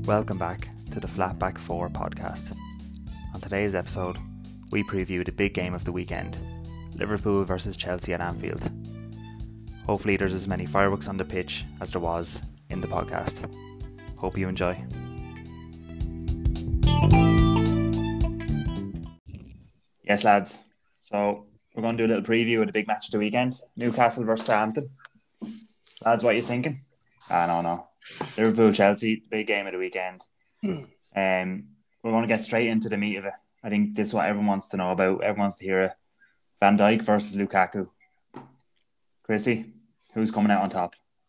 Welcome back to the Flatback 4 podcast. On today's episode, we preview the big game of the weekend, Liverpool versus Chelsea at Anfield. Hopefully there's as many fireworks on the pitch as there was in the podcast. Hope you enjoy. Yes, lads. So we're going to do a little preview of the big match of the weekend, Newcastle versus Southampton. Lads, what are you thinking? No. Liverpool, Chelsea, big game of the weekend. We're going to get straight into the meat of it. I think this is what everyone wants to know about. Everyone wants to hear it. Van Dijk versus Lukaku. Chrissy, who's coming out on top?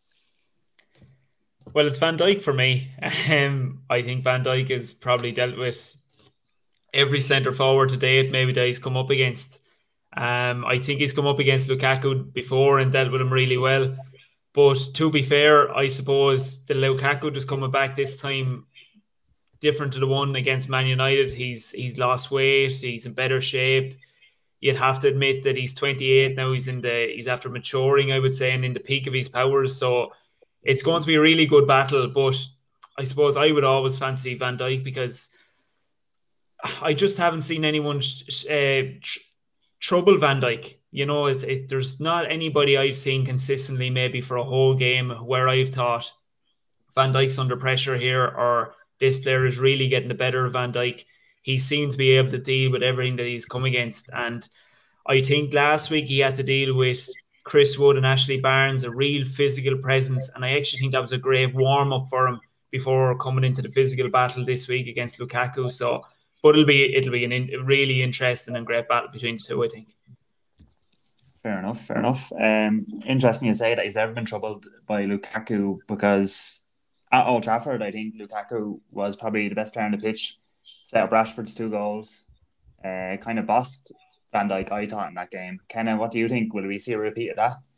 Well, it's Van Dijk for me. I think Van Dijk has probably dealt with every centre forward to date, maybe that he's come up against. I think he's come up against Lukaku before and dealt with him really well. But to be fair, I suppose the Lukaku just coming back this time different to the one against Man United. He's lost weight. He's in better shape. You'd have to admit that he's 28 now. He's after maturing, I would say, and in the peak of his powers. So it's going to be a really good battle. But I suppose I would always fancy Van Dijk because I just haven't seen anyone trouble Van Dijk. You know, there's not anybody I've seen consistently maybe for a whole game where I've thought Van Dijk's under pressure here or this player is really getting the better of Van Dijk. He seemed to be able to deal with everything that he's come against. And I think last week he had to deal with Chris Wood and Ashley Barnes, a real physical presence. And I actually think that was a great warm-up for him before coming into the physical battle this week against Lukaku. So, but it'll be a really interesting and great battle between the two, I think. Fair enough. Interesting you say that he's ever been troubled by Lukaku because at Old Trafford, I think Lukaku was probably the best player on the pitch. Set up Rashford's 2 goals. Kind of bossed Van Dijk, I thought, in that game. Kenna, what do you think? Will we see a repeat of that?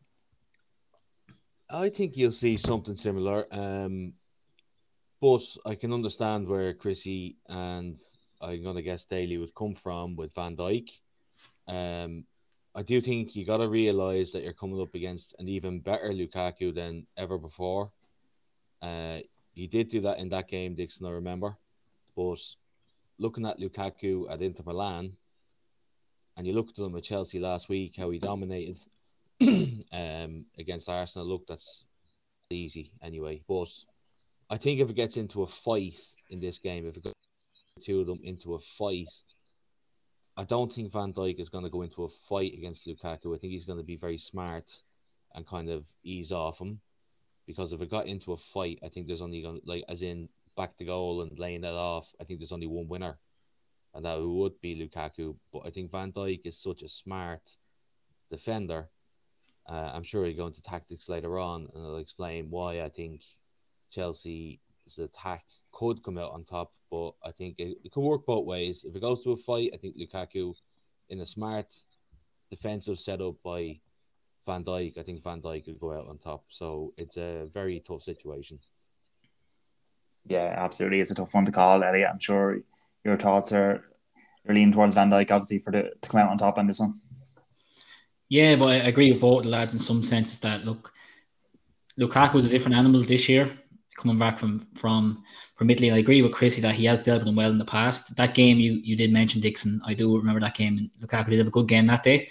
I think you'll see something similar. But I can understand where Chrissy and I'm going to guess Daly would come from with Van Dijk. I do think you got to realise that you're coming up against an even better Lukaku than ever before. He did do that in that game, Dixon, I remember. But looking at Lukaku at Inter Milan, and you looked at him at Chelsea last week, how he dominated against Arsenal. Look, that's easy anyway. But I think if it gets into a fight in this game, if it goes the two of them into a fight, I don't think Van Dijk is going to go into a fight against Lukaku. I think he's going to be very smart and kind of ease off him. Because if it got into a fight, I think there's only going to, as in back to goal and laying that off, I think there's only one winner. And that would be Lukaku. But I think Van Dijk is such a smart defender. I'm sure he'll go into tactics later on and I'll explain why I think Chelsea's attack could come out on top. But I think it could work both ways. If it goes to a fight, I think Lukaku, in a smart defensive setup by Van Dijk, I think Van Dijk will go out on top. So it's a very tough situation. Yeah, absolutely. It's a tough one to call, Elliot. I'm sure your thoughts are leaning towards Van Dijk, obviously, to come out on top on this one. Yeah, but I agree with both the lads in some sense that, look, Lukaku was a different animal this year, coming back from Italy. I agree with Chrissy that he has dealt with him well in the past. That game you did mention, Dixon, I do remember that game, and Lukaku did have a good game that day.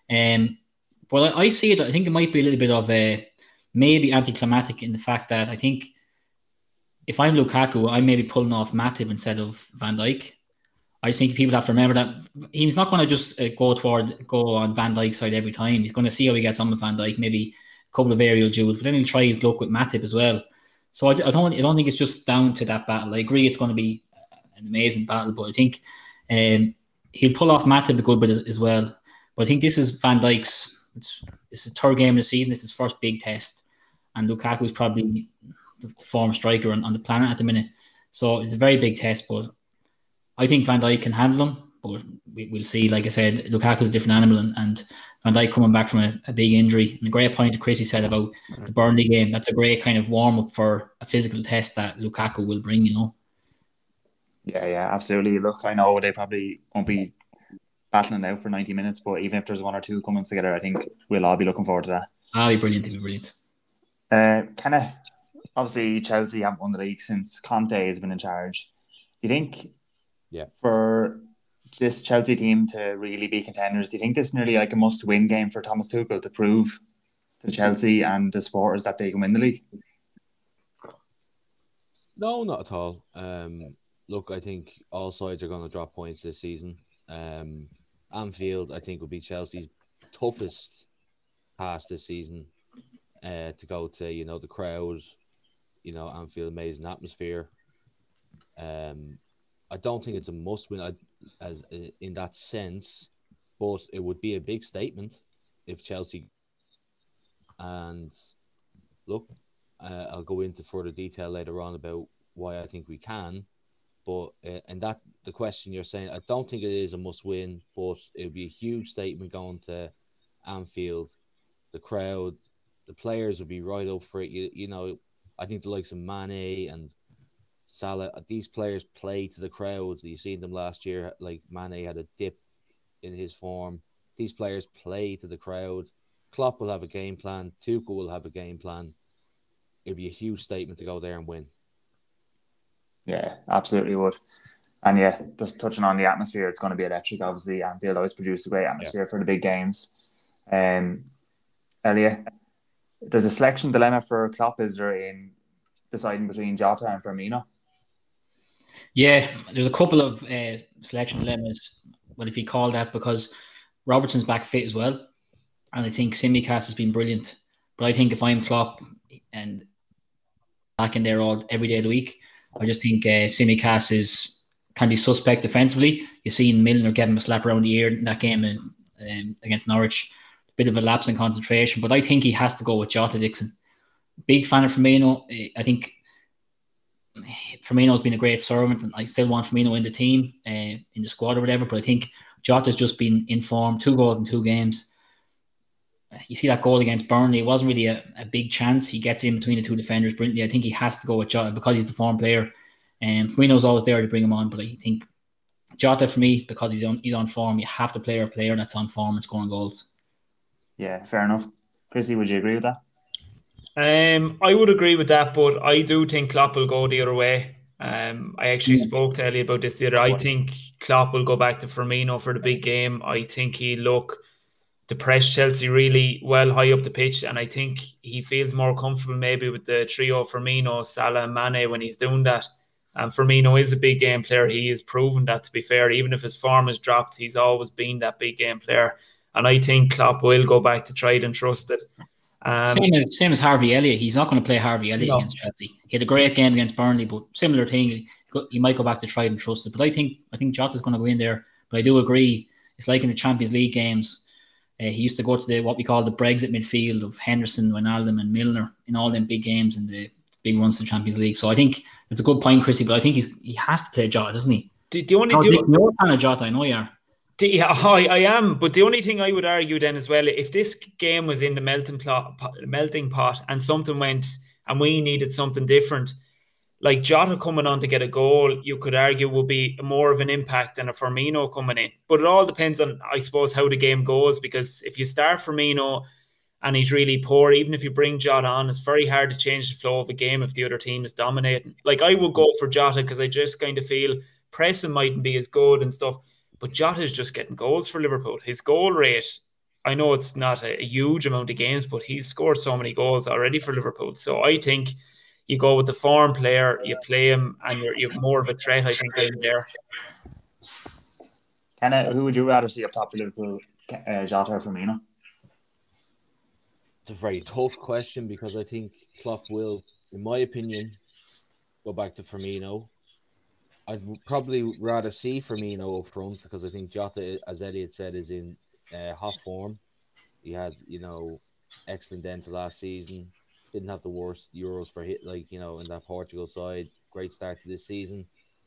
But I see it, I think it might be a little bit of a maybe anticlimactic in the fact that I think if I'm Lukaku, I may be pulling off Matip instead of Van Dijk. I just think people have to remember that he's not going to just go on Van Dijk's side every time. He's going to see how he gets on with Van Dijk, maybe a couple of aerial duels, but then he'll try his luck with Matip as well. So I don't think it's just down to that battle. I agree it's going to be an amazing battle, but I think he'll pull off Matip a good bit as well. But I think this is Van Dijk's. It's his third game of the season. It's his first big test, and Lukaku is probably the former striker on the planet at the minute. So it's a very big test, but I think Van Dijk can handle him. But we'll see. Like I said, Lukaku's a different animal, and Van Dijk coming back from a big injury. And a great point that Chrissy said about the Burnley game. That's a great kind of warm up for a physical test that Lukaku will bring. You know. Yeah, absolutely. Look, I know they probably won't be battling out for 90 minutes, but even if there's one or two coming together, I think we'll all be looking forward to that. It'll be brilliant. Kind of obviously Chelsea haven't won the league since Conte has been in charge. Do you think Yeah. for this Chelsea team to really be contenders, do you think this is nearly like a must-win game for Thomas Tuchel to prove to Chelsea and the supporters that they can win the league? No, not at all. Look, I think all sides are going to drop points this season. Anfield, I think, will be Chelsea's toughest task this season. To go to, the crowd, Anfield, amazing atmosphere. I don't think it's a must-win as in that sense, but it would be a big statement if Chelsea. And look, I'll go into further detail later on about why I think we can. But and that the question you're saying, I don't think it is a must-win, but it would be a huge statement going to Anfield. The crowd, the players would be right up for it. I think the likes of Mane and Salah, these players play to the crowd. You seen them last year, like Mane had a dip in his form. These players play to the crowd. Klopp will have a game plan. Tuchel will have a game plan. It'd be a huge statement to go there and win. Yeah, absolutely would. And yeah, just touching on the atmosphere, it's going to be electric. Obviously, Anfield always produces a great atmosphere for the big games. Elliot, there's a selection dilemma for Klopp, is there, in deciding between Jota and Firmino? Yeah, there's a couple of selection dilemmas. Well, if you call that, because Robertson's back fit as well, and I think Tsimikas has been brilliant. But I think if I'm Klopp and back in there every day of the week, I just think Tsimikas can be suspect defensively. You seen Milner give him a slap around the ear in that game against Norwich. A bit of a lapse in concentration, but I think he has to go with Jota, Dixon. Big fan of Firmino. I think Firmino's been a great servant, and I still want Firmino in the team, in the squad or whatever. But I think Jota's just been in form. 2 goals in 2 games. You see that goal against Burnley, it wasn't really a big chance. He gets in between the 2 defenders brilliantly. I think he has to go with Jota because he's the form player. And Firmino's always there to bring him on. But I think Jota, for me, because he's on form, you have to play a player that's on form and scoring goals. Yeah, fair enough. Chrissy, would you agree with that? I would agree with that, but I do think Klopp will go the other way. I actually spoke to Ellie about this the other. I think Klopp will go back to Firmino for the big game. I think he'll look to press Chelsea really well high up the pitch, and I think he feels more comfortable maybe with the trio Firmino, Salah and Mane when he's doing that. And Firmino is a big game player. He has proven that, to be fair. Even if his form has dropped, he's always been that big game player. And I think Klopp will go back to tried and trusted. Same as Harvey Elliott. He's not going to play Harvey Elliott against Chelsea. He had a great game against Burnley, but similar thing. He might go back to tried and trusted. But I think Jota's going to go in there. But I do agree. It's like in the Champions League games. He used to go to what we call the Brexit midfield of Henderson, Wijnaldum and Milner in all them big games and the big runs to the Champions League. So I think it's a good point, Chrissy, but I think he has to play Jota, doesn't he? You're a fan of Jota, I know you are. Yeah, I am. But the only thing I would argue then as well, if this game was in the melting pot and something went and we needed something different, like Jota coming on to get a goal, you could argue will be more of an impact than a Firmino coming in. But it all depends on, I suppose, how the game goes, because if you start Firmino and he's really poor, even if you bring Jota on, it's very hard to change the flow of a game if the other team is dominating. Like, I would go for Jota because I just kind of feel pressing mightn't be as good and stuff, but Jota is just getting goals for Liverpool. His goal rate, I know it's not a huge amount of games, but he's scored so many goals already for Liverpool. So I think you go with the form player, you play him, and you're more of a threat, I think, in there. Who would you rather see up top for Liverpool, Jota or Firmino? It's a very tough question because I think Klopp will, in my opinion, go back to Firmino. I'd probably rather see Firmino up front because I think Jota, as Elliot said, is in hot form. He had, excellent end to last season. Didn't have the worst Euros for hit, in that Portugal side. Great start to this season.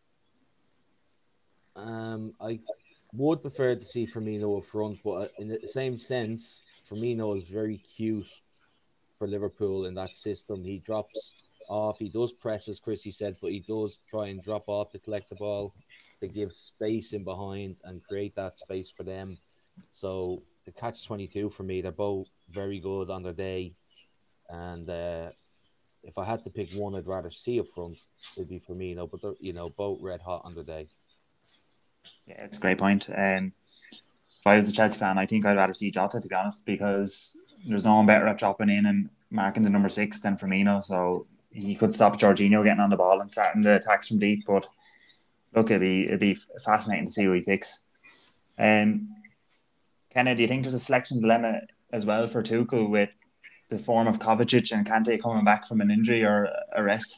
I would prefer to see Firmino up front, but in the same sense, Firmino is very cute for Liverpool in that system. He drops off. He does press, as Chrissy said, but he does try and drop off to collect the ball to give space in behind and create that space for them. So the catch-22 for me, they're both very good on their day. And if I had to pick one, I'd rather see up front. It'd be Firmino, but they're both red hot on the day. Yeah, it's a great point. If I was a Chelsea fan, I think I'd rather see Jota, to be honest, because there's no one better at dropping in and marking the number 6 than Firmino. So he could stop Jorginho getting on the ball and starting the attacks from deep. But look, it'd be fascinating to see who he picks. Kenna, do you think there's a selection dilemma as well for Tuchel with the form of Kovacic and Kante coming back from an injury or a rest?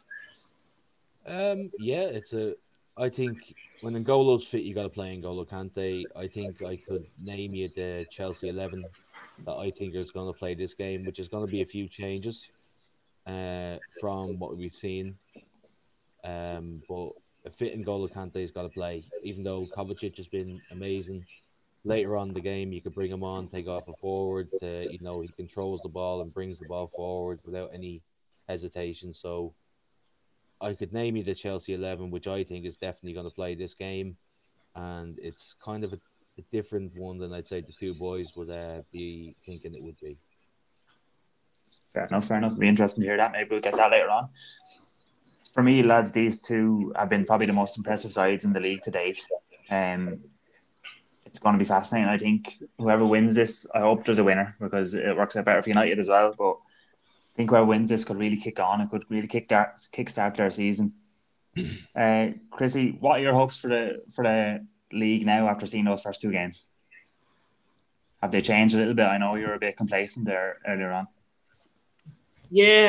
Yeah, I think when N'Golo's fit, you got to play N'Golo Kante. I think I could name you the Chelsea 11 that I think is going to play this game, which is going to be a few changes from what we've seen. But a fit N'Golo Kante's got to play, even though Kovacic has been amazing. Later on in the game, you could bring him on, take off a forward. He controls the ball and brings the ball forward without any hesitation. So I could name you the Chelsea 11, which I think is definitely going to play this game. And it's kind of a different one than I'd say the two boys would be thinking it would be. Fair enough. It'll be interesting to hear that. Maybe we'll get that later on. For me, lads, these two have been probably the most impressive sides in the league to date. It's going to be fascinating. I think whoever wins this, I hope there's a winner because it works out better for United as well. But I think whoever wins this could really kick on and could really kickstart their season. Chrissy, what are your hopes for the league now after seeing those first two games? Have they changed a little bit? I know you were a bit complacent there earlier on. Yeah,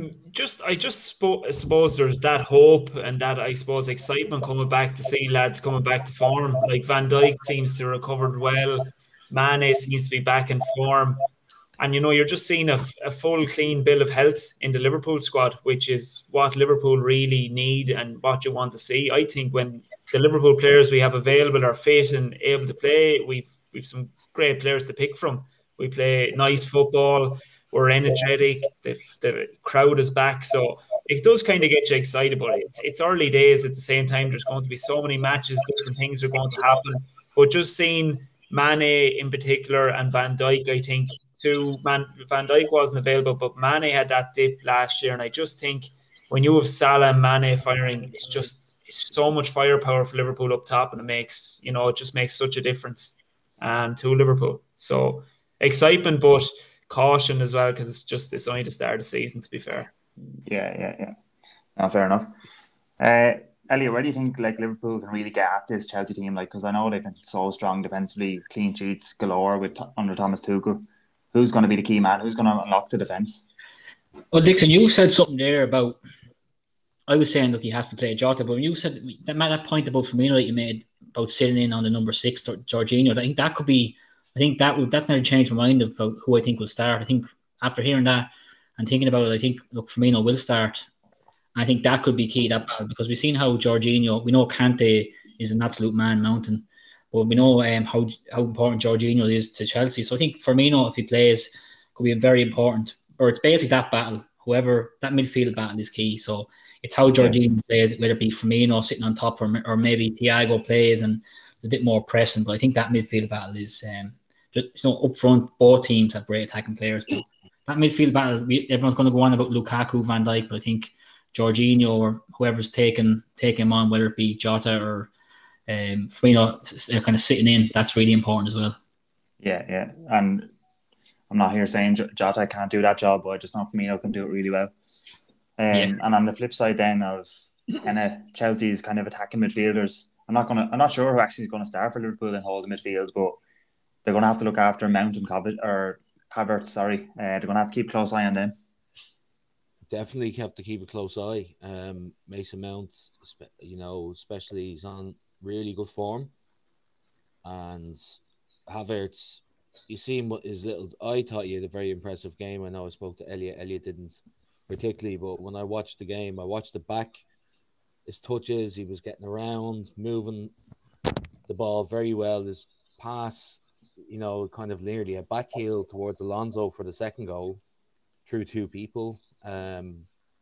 I suppose there's that hope and that I suppose excitement coming back to see lads coming back to form. Like Van Dijk seems to have recovered well, Mane seems to be back in form, and you're just seeing a full clean bill of health in the Liverpool squad, which is what Liverpool really need and what you want to see. I think when the Liverpool players we have available are fit and able to play, we've some great players to pick from. We play nice football. We're energetic. The crowd is back, so it does kind of get you excited. But it's early days. At the same time, there's going to be so many matches. Different things are going to happen. But just seeing Mane in particular and Van Dijk, I think Van Dijk wasn't available, but Mane had that dip last year, and I just think when you have Salah and Mane firing, it's so much firepower for Liverpool up top, and it just makes such a difference to Liverpool. So excitement, but caution as well, because it's only the start of the season, to be fair. Yeah. No, fair enough. Elliot, where do you think Liverpool can really get at this Chelsea team? Because I know they've been so strong defensively, clean sheets galore under Thomas Tuchel. Who's going to be the key man? Who's going to unlock the defence? Well, Dixon, you said something there about. I was saying, look, he has to play Jota, but when you said that point about Firmino that you made about sitting in on the number 6, Jorginho, I think that could be. I think that's never changed my mind about who I think will start. I think after hearing that and thinking about it, I think Firmino will start. I think that could be key, that battle, because we've seen how Jorginho. We know Kante is an absolute man mountain, but we know how important Jorginho is to Chelsea. So I think Firmino, if he plays, could be very important. Or it's basically that battle. Whoever that midfield battle is key. So it's how Jorginho plays, whether it be Firmino sitting on top or maybe Thiago plays and a bit more pressing. But I think that midfield battle is. Up front, both teams have great attacking players. But that midfield battle, everyone's going to go on about Lukaku, Van Dijk, but I think Jorginho or whoever's taking him on, whether it be Jota or Firmino, kind of sitting in, that's really important as well. Yeah. And I'm not here saying Jota can't do that job, but I just know Firmino can do it really well. And on the flip side then of kind of Chelsea's kind of attacking midfielders, I'm not sure who actually is going to start for Liverpool and hold the midfield, but they're going to have to look after Mount and Havertz. Sorry, they're going to have to keep a close eye on them. Definitely have to keep a close eye. Mason Mount, especially he's on really good form, and Havertz. You see him with his little. I thought he had a very impressive game. I know I spoke to Elliot. Elliot didn't particularly, but when I watched the game, I watched the back. His touches, he was getting around, moving the ball very well. His pass. Kind of nearly a back heel towards Alonso for the second goal through two people. But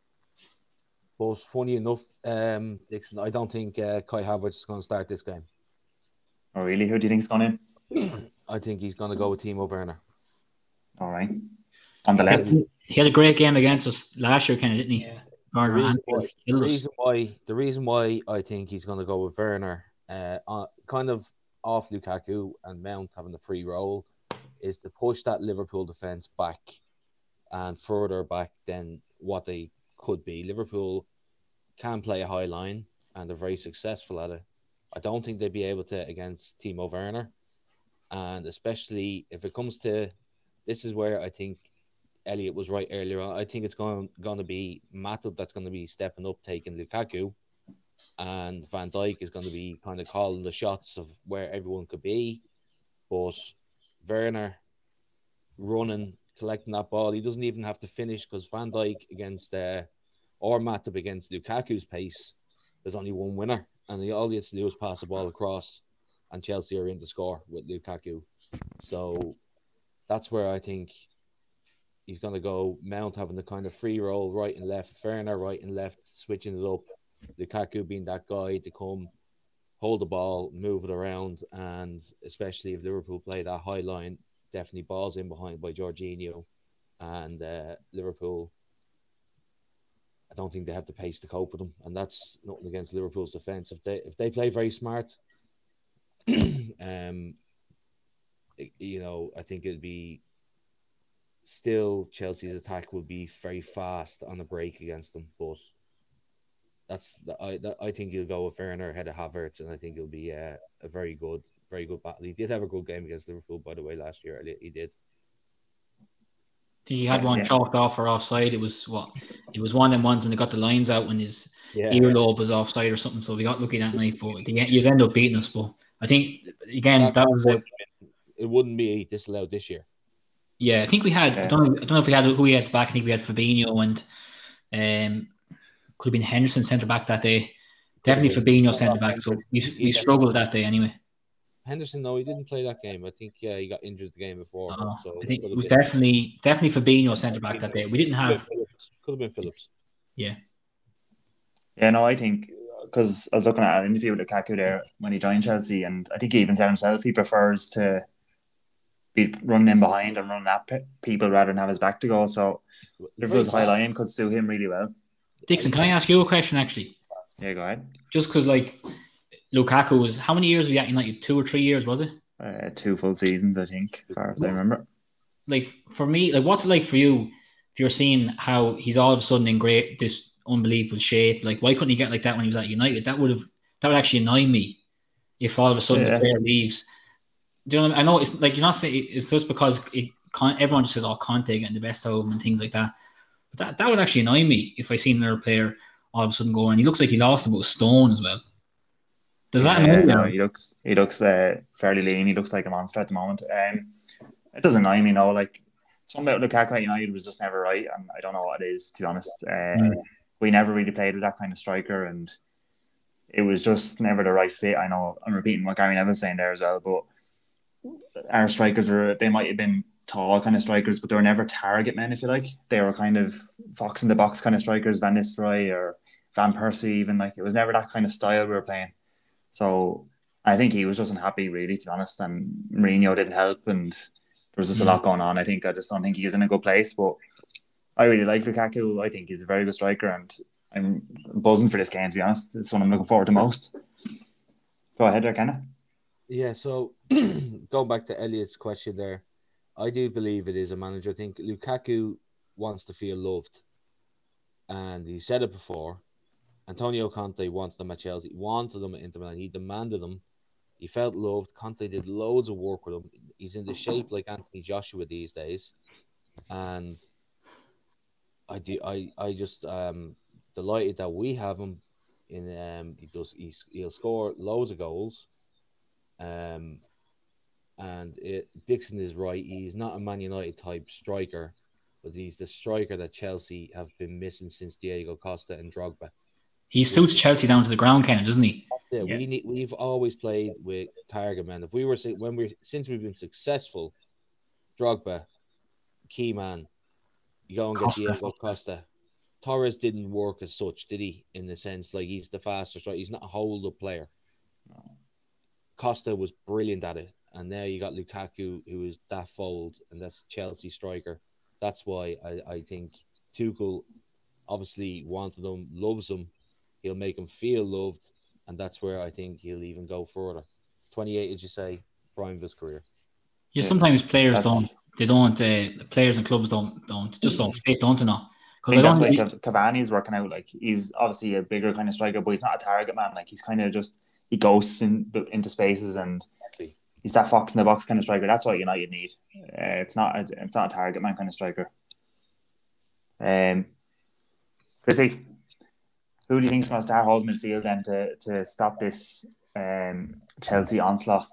funny enough, Dixon, I don't think Kai Havertz is going to start this game. Oh, really? Who do you think is going in? I think he's going to go with Timo Werner. All right. on the left. He had a great game against us last year, kind of, didn't he? Yeah. The Werner reason, Anfield, why, he killed us. the reason why I think he's going to go with Werner, kind of off Lukaku and Mount having the free role, is to push that Liverpool defence back and further back than what they could be. Liverpool can play a high line and they're very successful at it. I don't think they'd be able to against Timo Werner. And especially if it comes to, this is where I think Elliot was right earlier on. I think it's going to be Matip that's going to be stepping up, taking Lukaku. And Van Dijk is going to be kind of calling the shots of where everyone could be. But Werner running, collecting that ball, he doesn't even have to finish because Van Dijk against or Matip against Lukaku's pace, there's only one winner, and all he has to do is pass the ball across, and Chelsea are in to score with Lukaku. So that's where I think he's going to go. Mount having the kind of free roll right and left, Werner right and left, switching it up, Lukaku being that guy to come hold the ball, move it around, and especially if Liverpool play that high line, definitely balls in behind by Jorginho, and Liverpool, I don't think they have the pace to cope with them, and that's nothing against Liverpool's defence. If they play very smart, you know, I think it'd be still Chelsea's attack will be very fast on the break against them, but I think he'll go with Werner ahead of Havertz, and I think it'll be a very good battle. He did have a good game against Liverpool, by the way, last year. He did. I think he had one chalked off for offside. It was one of them ones when they got the lines out when his earlobe was offside or something. So we got lucky that night, but he ended up beating us. But I think again that was it wouldn't be disallowed this year. Yeah, I think we had. I don't know if we had who we had back. I think we had Fabinho and could have been Henderson centre back that day. Definitely Fabinho centre back. So we struggled that day anyway. Henderson, no, he didn't play that game. I think he got injured the game before. So I think it was definitely Fabinho centre back that day. We didn't have. Could have been Phillips. Yeah. Yeah, no, I think because I was looking at an interview with Lukaku there when he joined Chelsea, and I think he even said himself he prefers to be running in behind and running at people rather than have his back to goal. So Liverpool's high line could suit him really well. Dixon, can I ask you a question actually? Yeah, go ahead. Just because like Lukaku was, how many years was he at United? 2 or 3 years, was it? 2 full seasons, I think, as far as I remember. Like for me, like what's it like for you if you're seeing how he's all of a sudden in this unbelievable shape? Like why couldn't he get like that when he was at United? That would actually annoy me if all of a sudden the player leaves. Do you know what I mean? I know it's like you're not saying it's just because everyone just says, "Oh, Conte getting the best out of him" and things like that. But that would actually annoy me if I seen another player all of a sudden go and he looks like he lost about a stone as well. Does that annoy you? No, he looks fairly lean. He looks like a monster at the moment. It doesn't annoy me, no. Like something about Lukaku at United was just never right, and I don't know what it is, to be honest. We never really played with that kind of striker, and it was just never the right fit. I know I'm repeating what Gary Neville's saying there as well, but our strikers they might have been tall kind of strikers, but they were never target men, if you like. They were kind of fox in the box kind of strikers, Van Nistelrooy or Van Persie even. Like it was never that kind of style we were playing. So I think he was just unhappy, really, to be honest. And Mourinho didn't help, and there was just a lot going on. I just don't think he was in a good place. But I really like Lukaku. I think he's a very good striker, and I'm buzzing for this game, to be honest. It's one I'm looking forward to most. Go ahead, Kenna. Yeah, so going back to Elliot's question there, I do believe it is a manager. I think Lukaku wants to feel loved. And he said it before. Antonio Conte wanted them at Chelsea, wanted them at Inter Milan. He demanded them. He felt loved. Conte did loads of work with him. He's in the shape like Anthony Joshua these days. And I just delighted that we have him in he'll score loads of goals. Dixon is right. He's not a Man United type striker, but he's the striker that Chelsea have been missing since Diego Costa and Drogba. He suits Chelsea down to the ground, kind of, doesn't he? Yeah, we've always played with target men. If since we've been successful, Drogba, key man, you go and get Diego Costa. Torres didn't work as such, did he? In the sense, like he's the fastest, right? He's not a hold-up player. No. Costa was brilliant at it, and now you got Lukaku, who is that fold, and that's Chelsea striker. That's why I think Tuchel obviously wanted him, loves him. He'll make him feel loved, and that's where I think he'll even go further. 28, as you say, prime of his career. Yeah, Yeah, sometimes players that's players and clubs don't fit, don't they? Not I because I think don't that's know. why Cavani's working out. Like he's obviously a bigger kind of striker, but he's not a target man. Like he's kind of just he ghosts into spaces, and Exactly. he's that fox in the box kind of striker. That's what United need. It's not a target man kind of striker. Chrissy, who do you think is going to start holding midfield then to stop this Chelsea onslaught?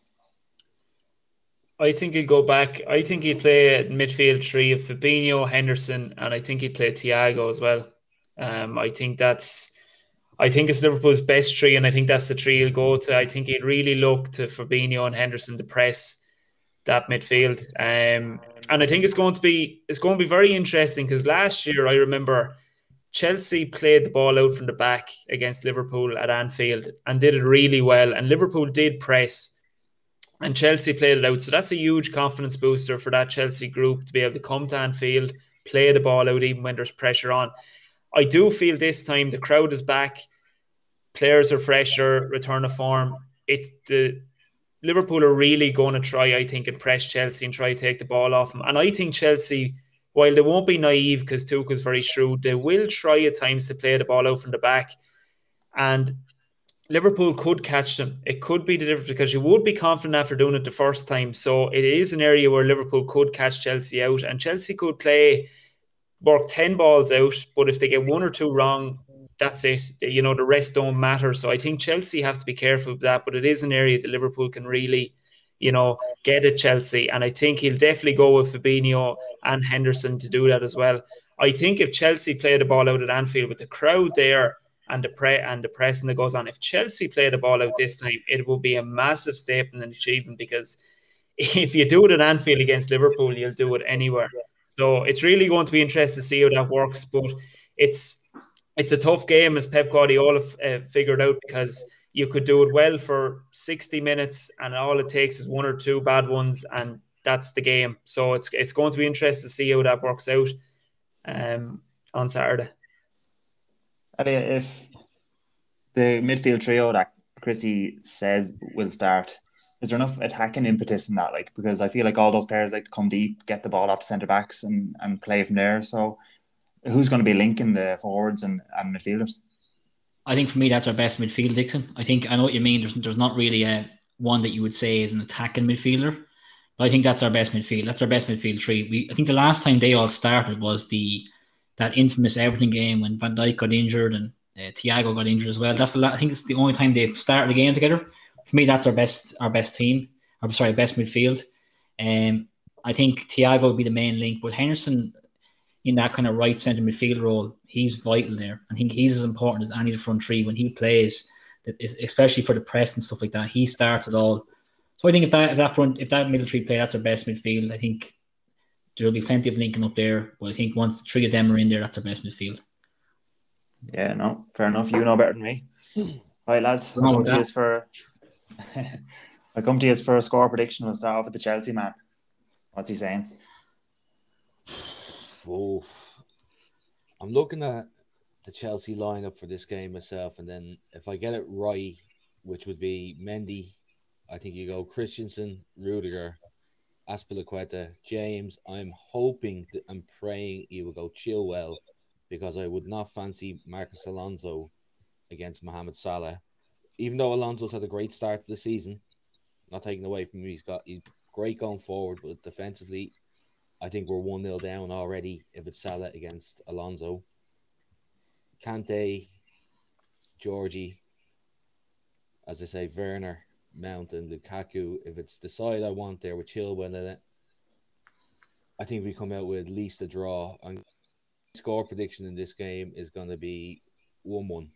I think he'll go back. I think he'll play at midfield three of Fabinho, Henderson, and I think he'll play Thiago as well. I think it's Liverpool's best three, and I think that's the three he'll go to. I think he'd really look to Fabinho and Henderson to press that midfield. And I think it's going to be very interesting because last year I remember Chelsea played the ball out from the back against Liverpool at Anfield and did it really well. And Liverpool did press, and Chelsea played it out. So that's a huge confidence booster for that Chelsea group to be able to come to Anfield, play the ball out even when there's pressure on. I do feel this time the crowd is back, players are fresher, return of form. It's the Liverpool are really going to try, I think, and press Chelsea and try to take the ball off them. And I think Chelsea, while they won't be naive because Tuchel's very shrewd, they will try at times to play the ball out from the back. And Liverpool could catch them. It could be the difference because you would be confident after doing it the first time. So it is an area where Liverpool could catch Chelsea out, and Chelsea could work 10 balls out, but if they get one or two wrong, that's it. You know, the rest don't matter. So I think Chelsea have to be careful of that, but it is an area that Liverpool can really, get at Chelsea. And I think he'll definitely go with Fabinho and Henderson to do that as well. I think if Chelsea play the ball out at Anfield with the crowd there and the pressing that goes on, if Chelsea play the ball out this time, it will be a massive statement and achievement, because if you do it at Anfield against Liverpool, you'll do it anywhere. So it's really going to be interesting to see how that works. But it's a tough game, as Pep Guardiola figured out, because you could do it well for 60 minutes and all it takes is one or two bad ones and that's the game. So it's going to be interesting to see how that works out on Saturday. If the midfield trio that Chrissy says will start, is there enough attacking impetus in that? Like, because I feel like all those players like to come deep, get the ball off the centre backs and play from there. So who's going to be linking the forwards and midfielders? I think for me that's our best midfield, Dixon. I know what you mean. There's not really one that you would say is an attacking midfielder, but I think that's our best midfield. That's our best midfield three. I think the last time they all started was that infamous Everton game when Van Dijk got injured and Thiago got injured as well. I think it's the only time they started the game together. For me, that's our best team. Best midfield. I think Thiago would be the main link, but Henderson in that kind of right centre midfield role, he's vital there. I think he's as important as any of the front three when he plays, especially for the press and stuff like that. He starts it all. So I think if that middle three play, that's our best midfield. I think there'll be plenty of linking up there, but I think once the three of them are in there, that's our best midfield. Yeah, no, fair enough. You know better than me. All right, lads. I'll come to you for a score prediction. We'll start off with the Chelsea man. What's he saying? Oh, I'm looking at the Chelsea lineup for this game myself, and then if I get it right, which would be Mendy, I think you go Christensen, Rudiger, Azpilicueta, James. I'm hoping and praying he will go Chilwell, because I would not fancy Marcus Alonso against Mohamed Salah. Even though Alonso's had a great start to the season, not taking away from him, he's great going forward, but defensively, I think we're 1-0 down already if it's Salah against Alonso. Kante, Georgie, as I say, Werner, Mount and Lukaku. If it's the side I want there with Chilwell in it, I think we come out with at least a draw. And score prediction in this game is going to be 1-1.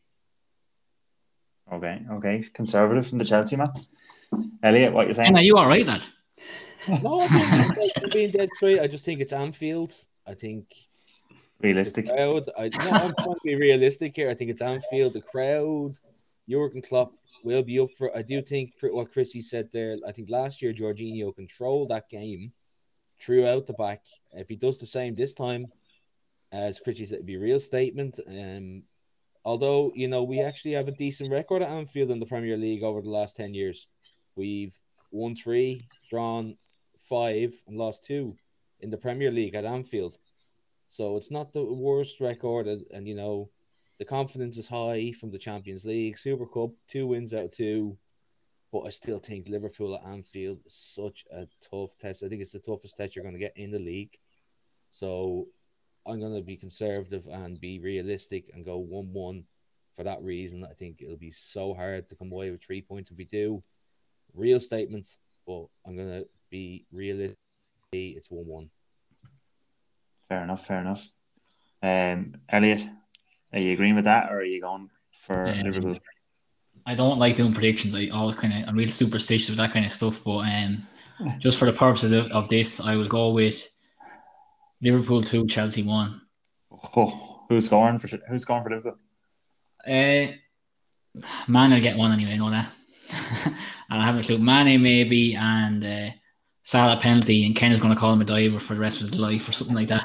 Okay. Conservative from the Chelsea man. Elliot, what you saying? Are you all right, lad? No, I'm being dead straight. I just think it's Anfield. I think realistic. I'm trying to be realistic here. I think it's Anfield. The crowd, Jurgen Klopp will be up for. I do think what Chrissy said there. I think last year Jorginho controlled that game, throughout the back. If he does the same this time, as Chrissy said, it'd be a real statement. Although, we actually have a decent record at Anfield in the Premier League over the last 10 years. We've won 3, drawn 5, and lost 2 in the Premier League at Anfield. So it's not the worst record. And the confidence is high from the Champions League, Super Cup, 2 wins out of 2. But I still think Liverpool at Anfield is such a tough test. I think it's the toughest test you're going to get in the league. So I'm going to be conservative and be realistic and go 1-1 for that reason. I think it'll be so hard to come away with 3 points if we do. Real statements, but I'm going to be realistic. It's 1-1. Fair enough. Elliot, are you agreeing with that, or are you going for Liverpool? I don't like doing predictions. I'm real superstitious with that kind of stuff. But just for the purposes of this, I will go with Liverpool 2, Chelsea 1. Oh, who's scoring for Liverpool? Mane will get one anyway. I know that. And I haven't a clue. Mane maybe, and Salah penalty, and Ken is going to call him a diver for the rest of his life or something like that.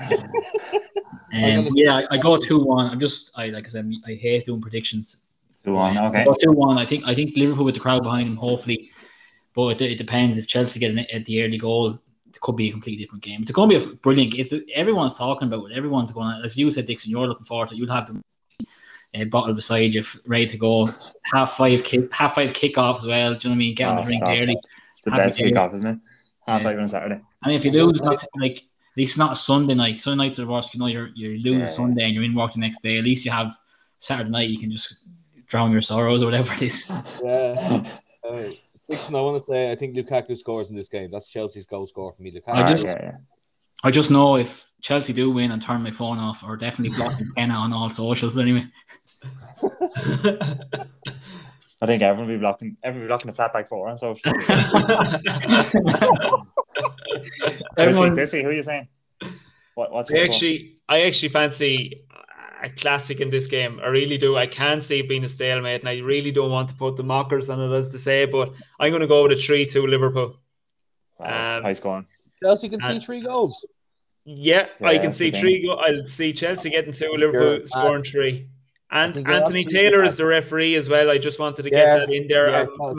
I go 2-1. Like I said, I hate doing predictions. 2-1, okay. I go 2-1. I think Liverpool with the crowd behind him, hopefully. But it depends. If Chelsea get at the early goal, it could be a completely different game. It's going to be a brilliant. Everyone's talking about it. Everyone's going to, as you said, Dixon, you're looking forward to it. You'll have the bottle beside you, ready to go. Half five kickoff as well. Do you know what I mean? Get on the drink early. It's the best kickoff, isn't it? 5:30 on a Saturday. I mean, if you lose, at least it's not a Sunday night. Sunday nights are worse. You lose Sunday and you're in work the next day. At least you have Saturday night. You can just drown your sorrows or whatever it is. Yeah. Dixon, I want to say I think Lukaku scores in this game. That's Chelsea's goal score for me. Lukaku. I just know if Chelsea do win and turn my phone off, or definitely blocking Kenna on all socials anyway. I think everyone will be blocking the flat back 4 on socials. Chrissy, who are you saying? What's I actually fancy a classic in this game. I really do. I can't see it being a stalemate, and I really don't want to put the mockers on it, as to say, but I'm going to go with a 3-2 Liverpool. High scoring. Chelsea can see 3 goals. Yeah, I can see 3 goals. I'll see Chelsea getting 2, Liverpool scoring 3. And Anthony Taylor is the referee as well. I just wanted to get that in there.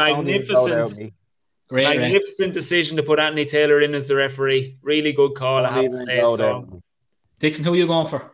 Magnificent decision to put Anthony Taylor in as the referee. Really good call, I have to say. So, Dixon, who are you going for?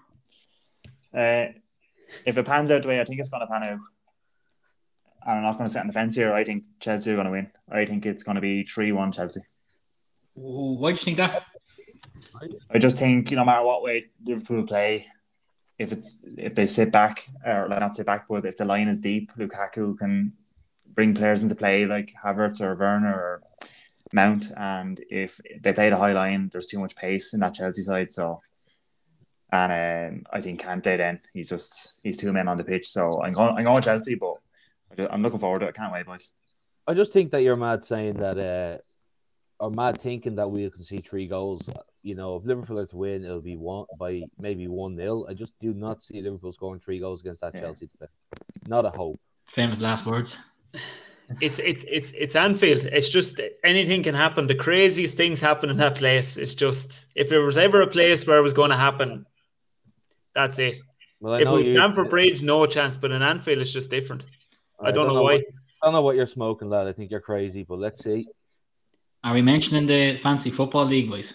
If it pans out the way I think it's going to pan out, and I'm not going to sit on the fence here, I think Chelsea are going to win. I think it's going to be 3-1 Chelsea. Why do you think that? I just think, no matter what way Liverpool play, if they sit back, or not sit back, but if the line is deep, Lukaku can bring players into play like Havertz or Werner or Mount, and if they play the high line, there's too much pace in that Chelsea side. So, and I think Kante then he's 2 men on the pitch. So I'm going Chelsea, but I'm looking forward to it. I can't wait, boys. I just think that you're mad saying that, or mad thinking that we can see 3 goals. If Liverpool are to win, it'll be maybe 1-0. I just do not see Liverpool scoring 3 goals against that Chelsea today. Not a hope. Famous last words. It's Anfield. It's just anything can happen. The craziest things happen in that place. It's just, if there was ever a place where it was going to happen, that's it. Well, if it was Stamford Bridge, no chance. But in Anfield, it's just different. I don't know why. I don't know what you're smoking, lad. I think you're crazy, but let's see. Are we mentioning the Fantasy Football League, boys?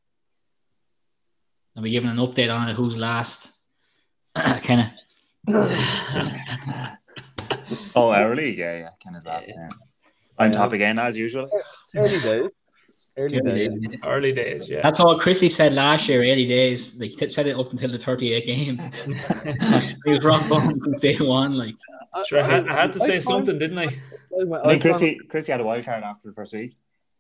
Are we giving an update on it? Who's last? Kenna. Our league, yeah. Kenna's last. Yeah. I'm top again as usual. Early days. Yeah. That's all Chrissy said last year. Early days. Like, he said it up until the 38th game. He was rock bottom since day one. Like, sure, I had to say something, didn't I? I think Chrissy had a wild card after the first week.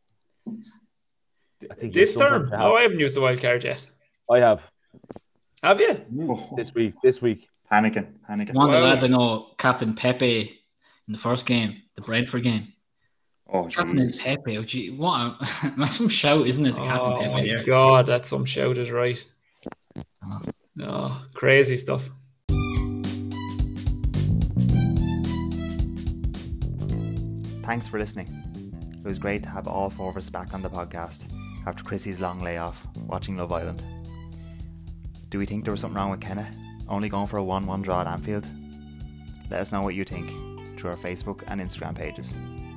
I think this term? No, I haven't used the wild card yet. I have. Have you? This week. Panicking. One of the lads I know, Captain Pepe, in the first game, the Brentford game. Oh, Captain Pepe. Oh, gee, that's some shout, isn't it? The Captain Pepe there. God, that's some shout, is right. No, crazy stuff. Thanks for listening. It was great to have all 4 of us back on the podcast. after Chrissy's long layoff watching Love Island. Do we think there was something wrong with Kenna only going for a 1-1 draw at Anfield? Let us know what you think through our Facebook and Instagram pages.